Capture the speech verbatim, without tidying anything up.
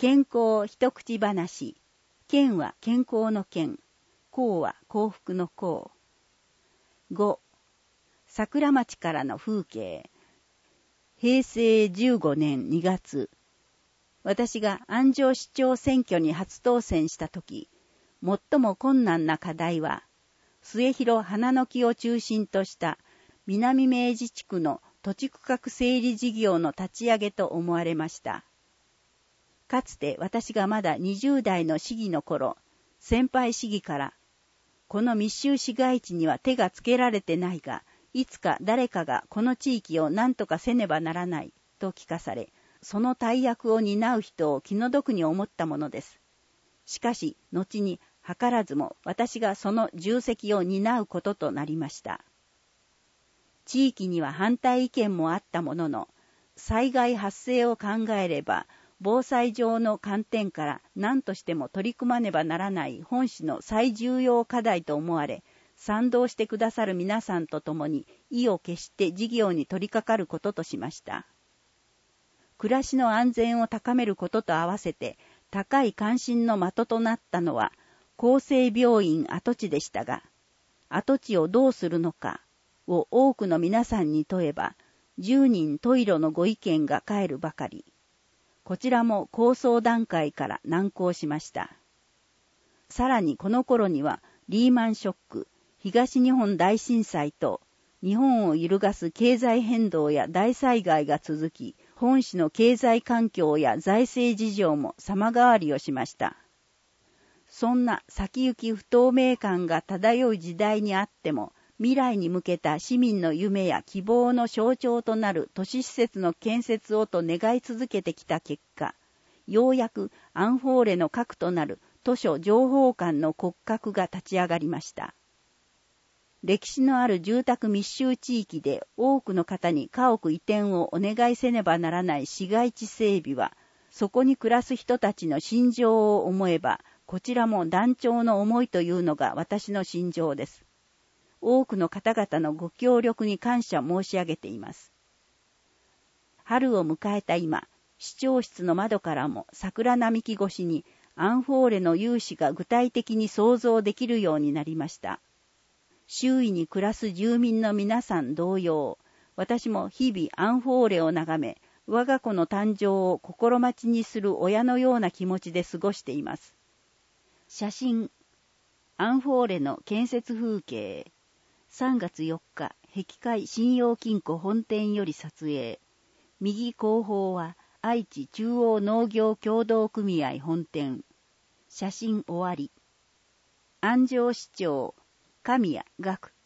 健康一口話。健は健康の健。幸は幸福の幸。ご、桜町からの風景。へいせいじゅうごねんにがつ、私が安城市長選挙に初当選したとき、最も困難な課題は、末広花の木を中心とした南明治地区の土地区画整理事業の立ち上げと思われました。かつて私がまだにじゅう代の市議の頃、先輩市議から、この密集市街地には手がつけられてないが、いつか誰かがこの地域を何とかせねばならないと聞かされ、その大役を担う人を気の毒に思ったものです。しかし、後に図らずも私がその重責を担うこととなりました。地域には反対意見もあったものの、災害発生を考えれば、防災上の観点から何としても取り組まねばならない本市の最重要課題と思われ、賛同してくださる皆さんと共に意を決して事業に取り掛かることとしました。暮らしの安全を高めることと合わせて高い関心の的となったのは厚生病院跡地でしたが、跡地をどうするのかを多くの皆さんに問えば、十人十色のご意見が返るばかり。こちらも構想段階から難航しました。さらにこの頃にはリーマンショック、東日本大震災と日本を揺るがす経済変動や大災害が続き、本市の経済環境や財政事情も様変わりをしました。そんな先行き不透明感が漂う時代にあっても、未来に向けた市民の夢や希望の象徴となる都市施設の建設をと願い続けてきた結果、ようやくアンフォーレの核となる図書情報館の骨格が立ち上がりました。歴史のある住宅密集地域で多くの方に家屋移転をお願いせねばならない市街地整備は、そこに暮らす人たちの心情を思えば、こちらも断腸の思いというのが私の心情です。多くの方々のご協力に感謝申し上げています。春を迎えた今、市長室の窓からも桜並木越しにアンフォーレの雄姿が具体的に想像できるようになりました。周囲に暮らす住民の皆さん同様、私も日々アンフォーレを眺め、我が子の誕生を心待ちにする親のような気持ちで過ごしています。写真、アンフォーレの建設風景。さんがつよっか、碧海信用金庫本店より撮影。右後方は愛知中央農業協同組合本店。写真終わり。安城市長、神谷岳。